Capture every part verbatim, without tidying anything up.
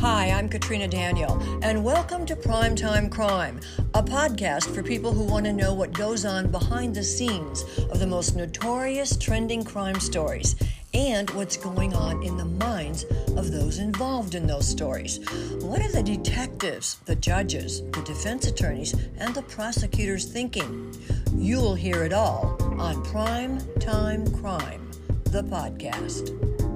Hi, I'm Katrina Daniel, and welcome to Primetime Crime, a podcast for people who want to know what goes on behind the scenes of the most notorious trending crime stories and what's going on in the minds of those involved in those stories. What are the detectives, the judges, the defense attorneys, and the prosecutors thinking? You'll hear it all on Primetime Crime, the podcast.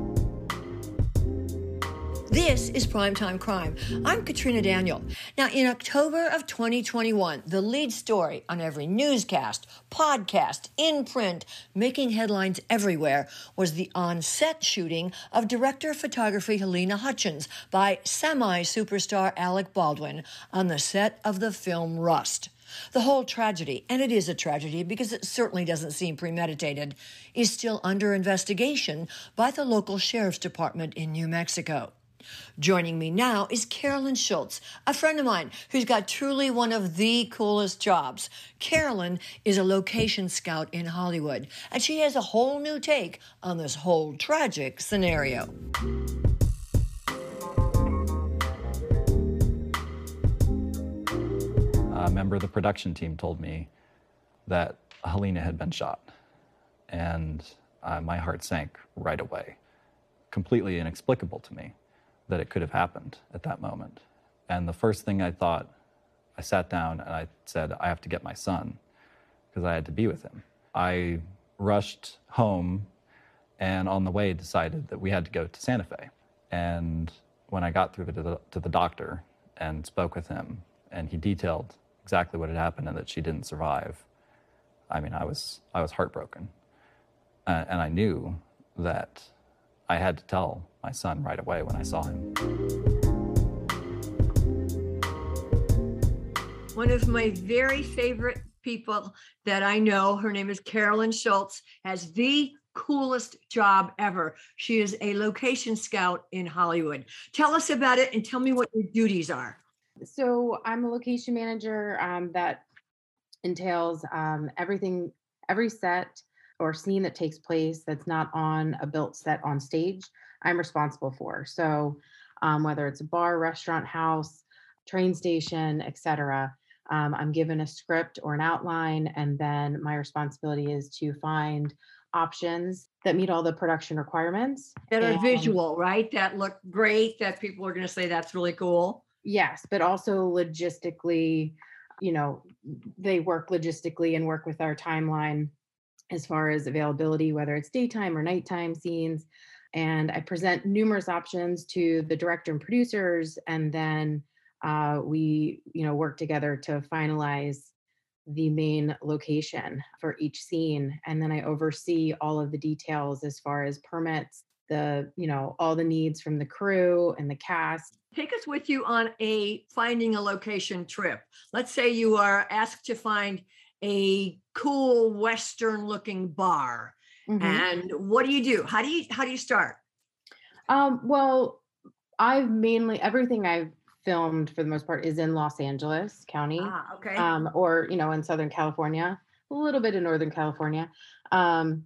This is Primetime Crime. I'm Katrina Daniel. Now, in October of twenty twenty-one, the lead story on every newscast, podcast, in print, making headlines everywhere, was the on-set shooting of director of photography Halyna Hutchins by semi-superstar Alec Baldwin on the set of the film Rust. The whole tragedy, and it is a tragedy because it certainly doesn't seem premeditated, is still under investigation by the local sheriff's department in New Mexico. Joining me now is Carolyn Schultz, a friend of mine who's got truly one of the coolest jobs. Carolyn is a location scout in Hollywood, and she has a whole new take on this whole tragic scenario. A member of the production team told me that Halyna had been shot, and uh, my heart sank right away. Completely inexplicable to me that it could have happened at that moment. And the first thing I thought, I sat down and I said, I have to get my son, because I had to be with him. I rushed home and on the way decided that we had to go to Santa Fe. And when I got through to the, to the doctor and spoke with him, and he detailed exactly what had happened and that she didn't survive, I mean, I was, I was heartbroken. Uh, and I knew that I had to tell my son right away when I saw him. One of my very favorite people that I know, her name is Carolyn Schultz, has the coolest job ever. She is a location scout in Hollywood. Tell us about it and tell me what your duties are. So I'm a location manager um, that entails um, everything, every set or scene that takes place that's not on a built set on stage, I'm responsible for. So um, whether it's a bar, restaurant, house, train station, et cetera, um, I'm given a script or an outline, and then my responsibility is to find options that meet all the production requirements. That are and, visual, right? That look great, that people are going to say that's really cool. Yes, but also logistically, you know, they work logistically and work with our timeline as far as availability, whether it's daytime or nighttime scenes. And I present numerous options to the director and producers, and then uh, we, you know, work together to finalize the main location for each scene. And then I oversee all of the details as far as permits, the, you know, all the needs from the crew and the cast. Take us with you on a finding a location trip. Let's say you are asked to find a cool Western looking bar. Mm-hmm. And what do you do? How do you, how do you start? Um, well, I've mainly, everything I've filmed for the most part is in Los Angeles County. Ah, okay. Um, or, you know, in Southern California, a little bit in Northern California. Um,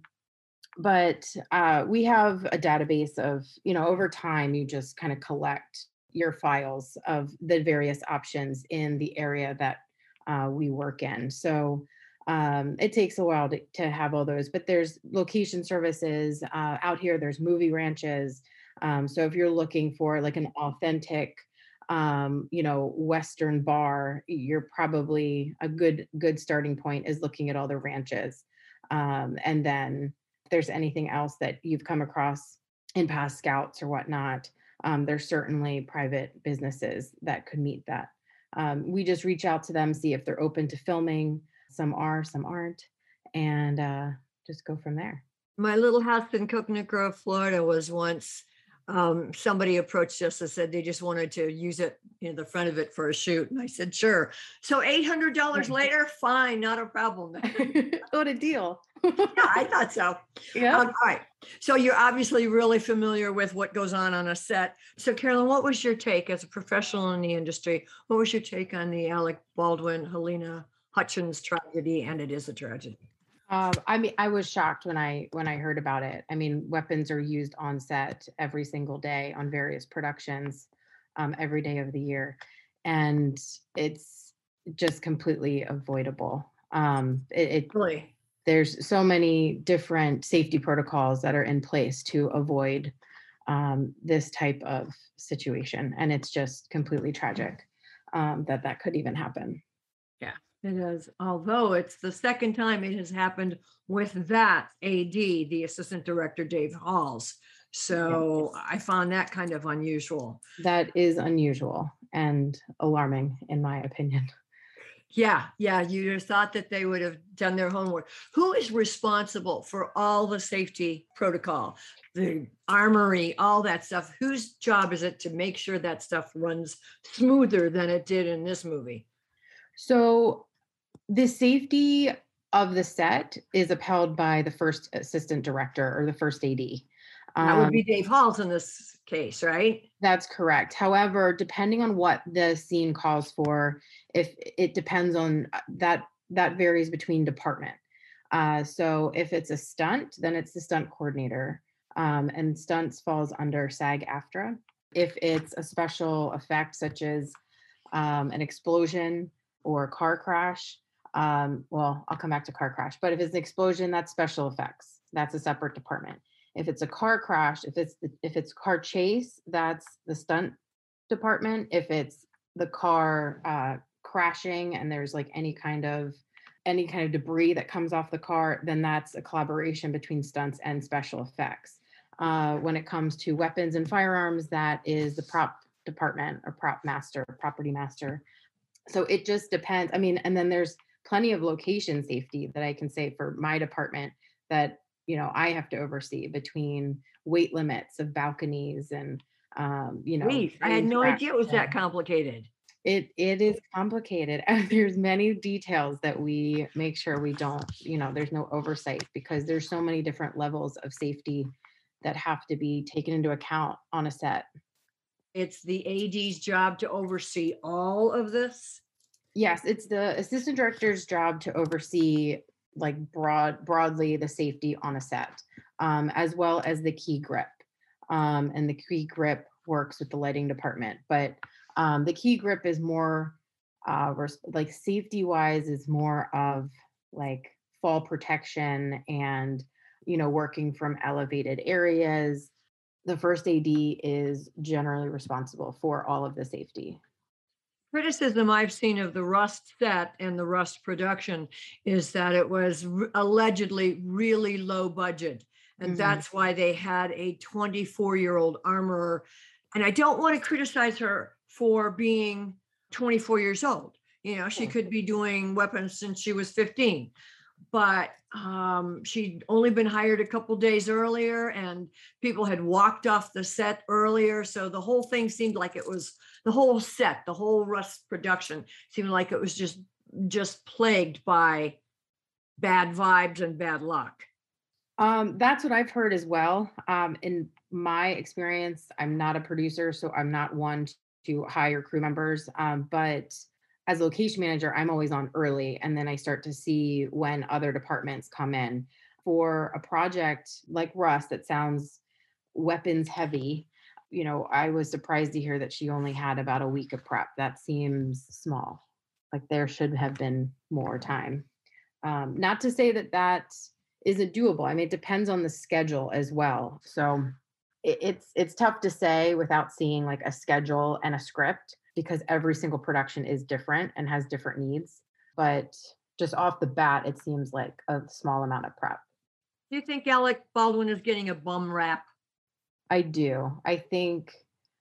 but uh, we have a database of, you know, over time, you just kind of collect your files of the various options in the area that uh, we work in. So um, it takes a while to, to have all those, but there's location services uh, out here. There's movie ranches. Um, so if you're looking for like an authentic, um, you know, Western bar, you're probably a good, good starting point is looking at all the ranches. Um, and then if there's anything else that you've come across in past scouts or whatnot, um, there's certainly private businesses that could meet that. Um, we just reach out to them, see if they're open to filming. Some are, some aren't, and uh, just go from there. My little house in Coconut Grove, Florida was once, um, somebody approached us and said they just wanted to use it, you know, the front of it for a shoot. And I said, sure. So eight hundred dollars later, fine, not a problem. What a deal. Yeah, I thought so. Yeah. Um, all right. So you're obviously really familiar with what goes on on a set. So Carolyn, what was your take as a professional in the industry? What was your take on the Alec Baldwin, Halyna Hutchins tragedy? And it is a tragedy. Um, I mean, I was shocked when I when I heard about it. I mean, weapons are used on set every single day on various productions. um, every day of the year. And it's just completely avoidable. Um, it, it Really? there's so many different safety protocols that are in place to avoid um, this type of situation, and it's just completely tragic um, that that could even happen. Yeah, it is. Although it's the second time it has happened with that A D, the assistant director, Dave Halls. Yeah, So I found that kind of unusual. that is unusual and alarming, in my opinion. Yeah, yeah, you just thought that they would have done their homework. Who is responsible for all the safety protocol, the armory, all that stuff? Whose job is it to make sure that stuff runs smoother than it did in this movie? So the safety of the set is upheld by the first assistant director or the first A D. That would be Um, Dave Halls in this case, right? That's correct. However, depending on what the scene calls for, if it depends on uh, that, that varies between department. Uh, so if it's a stunt, then it's the stunt coordinator, um, and stunts falls under SAG-AFTRA. If it's a special effect, such as um, an explosion or a car crash, um, well, I'll come back to car crash, but if it's an explosion, that's special effects. That's a separate department. If it's a car crash, if it's the, if it's car chase, that's the stunt department. If it's the car uh, crashing and there's like any kind of any kind of debris that comes off the car, then that's a collaboration between stunts and special effects. Uh, when it comes to weapons and firearms, that is the prop department or prop master, property master. So it just depends. I mean, and then there's plenty of location safety that I can say for my department that, you know, I have to oversee, between weight limits of balconies and, um, you know, Please, I had train no tracks. idea it was that And complicated. it it is complicated. And there's many details that we make sure we don't, you know, there's no oversight because there's so many different levels of safety that have to be taken into account on a set. It's the A D's job to oversee all of this. Yes, it's the assistant director's job to oversee like broad broadly the safety on a set, um, as well as the key grip. Um, and the key grip works with the lighting department, but um, the key grip is more uh, res- like safety wise is more of like fall protection and you know working from elevated areas. The first A D is generally responsible for all of the safety. Criticism I've seen of the Rust set and the Rust production is that it was r- allegedly really low budget. And Mhm. that's why they had a twenty-four year old armorer. And I don't want to criticize her for being twenty-four years old. You know, she Yeah. could be doing weapons since she was fifteen, but um, she'd only been hired a couple days earlier and people had walked off the set earlier. So the whole thing seemed like it was the whole set, the whole Rust production seemed like it was just just plagued by bad vibes and bad luck. Um, that's what I've heard as well. Um, in my experience, I'm not a producer, so I'm not one to hire crew members. Um, but as a location manager, I'm always on early, and then I start to see when other departments come in for a project like Rust that sounds weapons heavy. You know, I was surprised to hear that she only had about a week of prep. That seems small. Like there should have been more time. Um, not to say that that isn't doable. I mean, it depends on the schedule as well. So it, it's it's tough to say without seeing like a schedule and a script because every single production is different and has different needs. But just off the bat, it seems like a small amount of prep. Do you think Alec Baldwin is getting a bum rap? I do. I think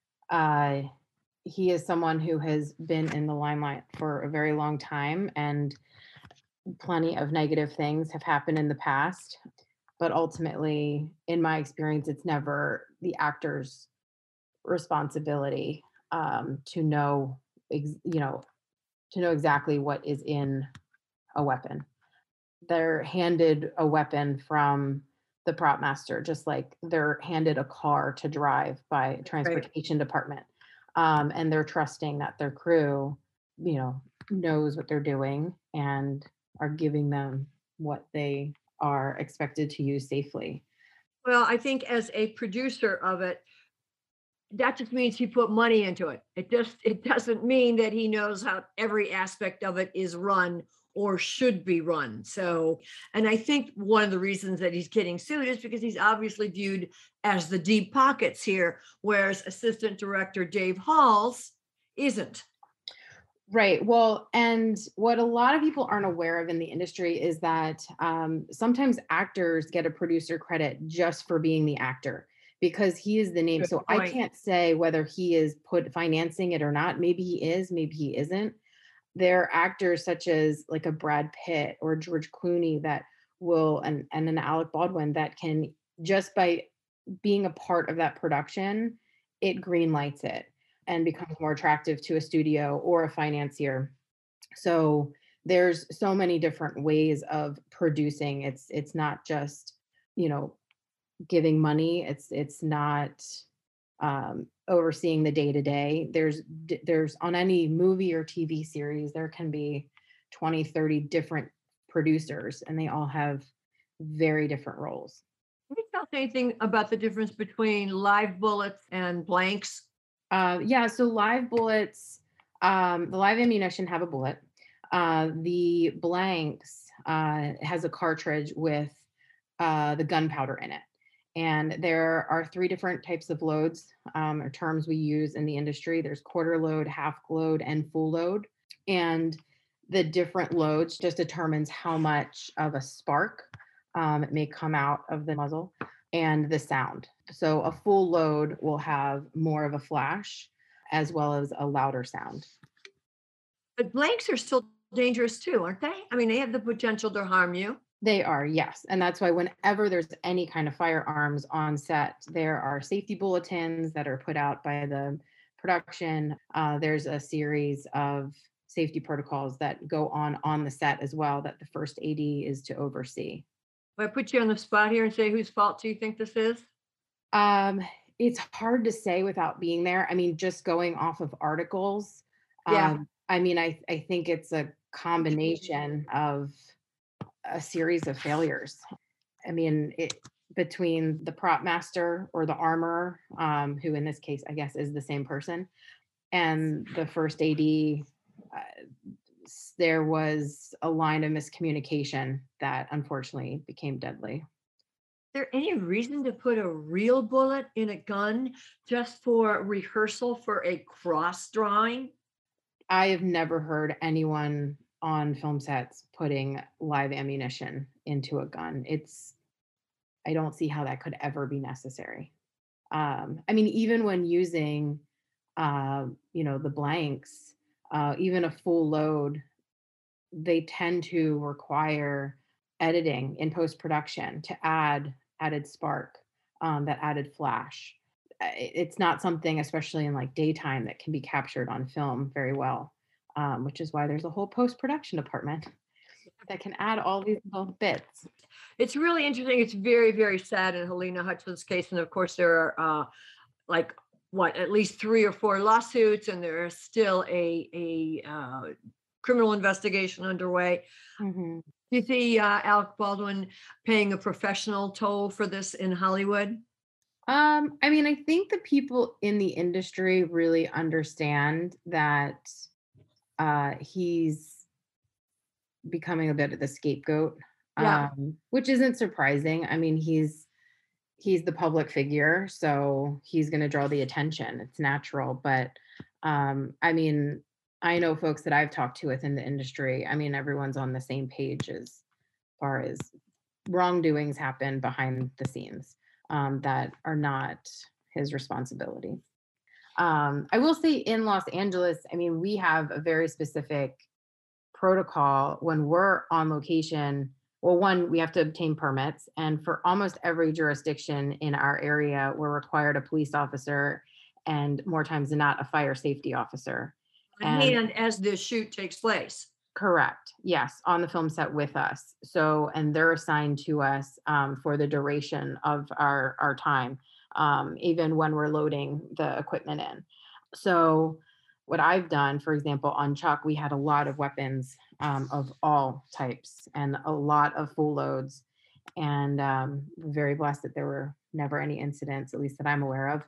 uh, he is someone who has been in the limelight for a very long time, and plenty of negative things have happened in the past. But ultimately, in my experience, it's never the actor's responsibility um, to know, ex- you know, to know exactly what is in a weapon. They're handed a weapon from the prop master, just like they're handed a car to drive by a Right. transportation department. Um, and they're trusting that their crew, you know, knows what they're doing and are giving them what they are expected to use safely. Well, I think as a producer of it, that just means he put money into it. It just it doesn't mean that he knows how every aspect of it is run or should be run. So, and I think one of the reasons that he's getting sued is because he's obviously viewed as the deep pockets here, whereas Assistant Director Dave Halls isn't. Right. Well, and what a lot of people aren't aware of in the industry is that um, sometimes actors get a producer credit just for being the actor because he is the name. Good So I point. can't say whether he is put financing it or not. Maybe he is, maybe he isn't. There are actors such as like a Brad Pitt or George Clooney that will, and, and an Alec Baldwin that can just by being a part of that production, it green lights it and becomes more attractive to a studio or a financier. So there's so many different ways of producing. It's it's not just, you know, giving money. It's it's not um, overseeing the day to day. There's d- there's on any movie or T V series, there can be twenty, thirty different producers, and they all have very different roles. Can you tell us anything about the difference between live bullets and blanks? Uh, yeah, so live bullets, um, the live ammunition have a bullet. Uh, the blanks uh, has a cartridge with uh, the gunpowder in it. And there are three different types of loads um, or terms we use in the industry. There's quarter load, half load, and full load. And the different loads just determines how much of a spark um, it may come out of the muzzle and the sound. So a full load will have more of a flash as well as a louder sound. But blanks are still dangerous too, aren't they? I mean, they have the potential to harm you. They are, yes. And that's why whenever there's any kind of firearms on set, there are safety bulletins that are put out by the production. Uh, there's a series of safety protocols that go on on the set as well that the first A D is to oversee. If I put you on the spot here and say, whose fault do you think this is? Um, it's hard to say without being there. I mean, just going off of articles. Yeah. Um, I mean, I, I think it's a combination of a series of failures. I mean, it between the prop master or the armorer, um, who in this case, I guess, is the same person, and the first A D, uh, there was a line of miscommunication that unfortunately became deadly. Is there any reason to put a real bullet in a gun just for rehearsal for a cross drawing? I have never heard anyone on film sets putting live ammunition into a gun. It's, I don't see how that could ever be necessary. Um, I mean, even when using, uh, you know, the blanks, uh, even a full load, they tend to require editing in post production to add added spark, um, that added flash. Uh, It's not something, especially in like daytime, that can be captured on film very well, um, which is why there's a whole post production department that can add all these little bits. It's really interesting. It's very, very sad in Helena Hutchins' case. And of course, there are uh, like what, at least three or four lawsuits, and there is still a, a uh, criminal investigation underway. Mm-hmm. Do you see uh, Alec Baldwin paying a professional toll for this in Hollywood? Um, I mean, I think the people in the industry really understand that uh, he's becoming a bit of the scapegoat, Yeah. um, which isn't surprising. I mean, he's he's the public figure, so he's going to draw the attention. It's natural, but um, I mean, I know folks that I've talked to within the industry. I mean, everyone's on the same page as far as wrongdoings happen behind the scenes um, that are not his responsibility. Um, I will say in Los Angeles, I mean, we have a very specific protocol when we're on location. Well, one, we have to obtain permits. And for almost every jurisdiction in our area, we're required a police officer and more times than not, a fire safety officer. On And hand as the shoot takes place. correct. Yes, on the film set with us. So, and they're assigned to us um, for the duration of our our time, um, even when we're loading the equipment in. So, what I've done, for example, on Chuck, we had a lot of weapons um, of all types and a lot of full loads, and um, very blessed that there were never any incidents, at least that I'm aware of.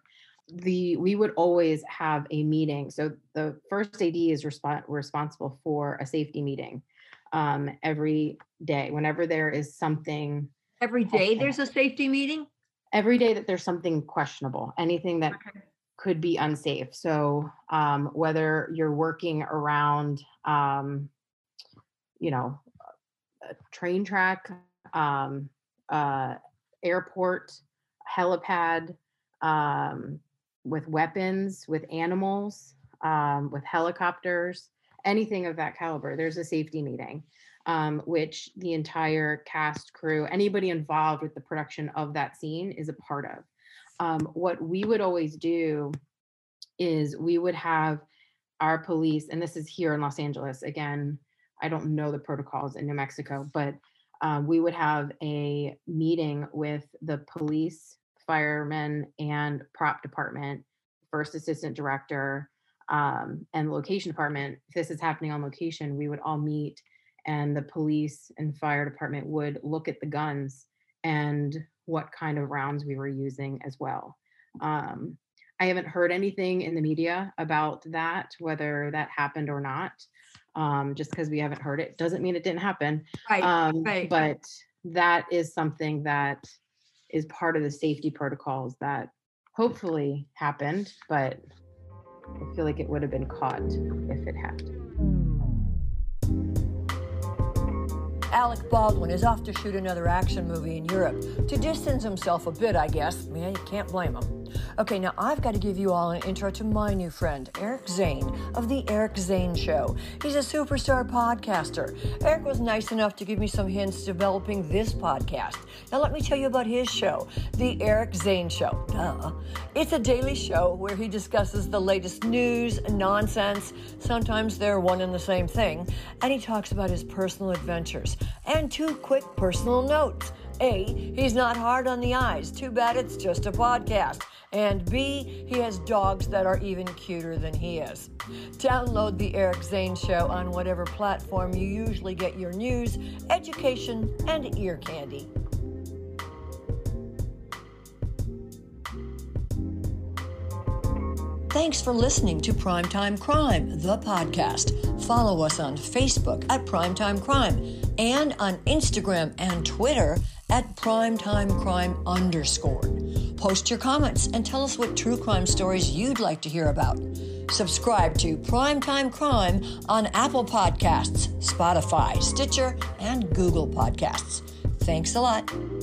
the we would always have a meeting. So the first A D is resp- responsible for a safety meeting um, every day. Whenever there is something Every day there's a safety meeting? Every day that there's something questionable, anything that Okay. could be unsafe. So um, whether you're working around, um, you know, a train track, um, uh, airport, helipad, um, with weapons, with animals, um, with helicopters, anything of that caliber, there's a safety meeting, um, which the entire cast, crew, anybody involved with the production of that scene is a part of. Um, what we would always do is we would have our police, and this is here in Los Angeles. Again, I don't know the protocols in New Mexico, but um, we would have a meeting with the police, firemen, and prop department, first assistant director, um, and location department. If this is happening on location, we would all meet, and the police and fire department would look at the guns and what kind of rounds we were using as well. Um, I haven't heard anything in the media about that, whether that happened or not. Um, just because we haven't heard it doesn't mean it didn't happen. Right, Um, right. But that is something that is part of the safety protocols that hopefully happened, but I feel like it would have been caught if it had. Alec Baldwin is off to shoot another action movie in Europe to distance himself a bit, I guess. Man, you can't blame him. Okay, now I've got to give you all an intro to my new friend, Eric Zane of The Eric Zane Show. He's a superstar podcaster. Eric was nice enough to give me some hints developing this podcast. Now let me tell you about his show, The Eric Zane Show. Duh. It's a daily show where he discusses the latest news, nonsense, sometimes they're one and the same thing, and he talks about his personal adventures. And two quick personal notes. A, he's not hard on the eyes. Too bad it's just a podcast. And B, he has dogs that are even cuter than he is. Download The Eric Zane Show on whatever platform you usually get your news, education, and ear candy. Thanks for listening to Primetime Crime, the podcast. Follow us on Facebook at Primetime Crime and on Instagram and Twitter at Primetime Crime underscore. Post your comments and tell us what true crime stories you'd like to hear about. Subscribe to Primetime Crime on Apple Podcasts, Spotify, Stitcher, and Google Podcasts. Thanks a lot.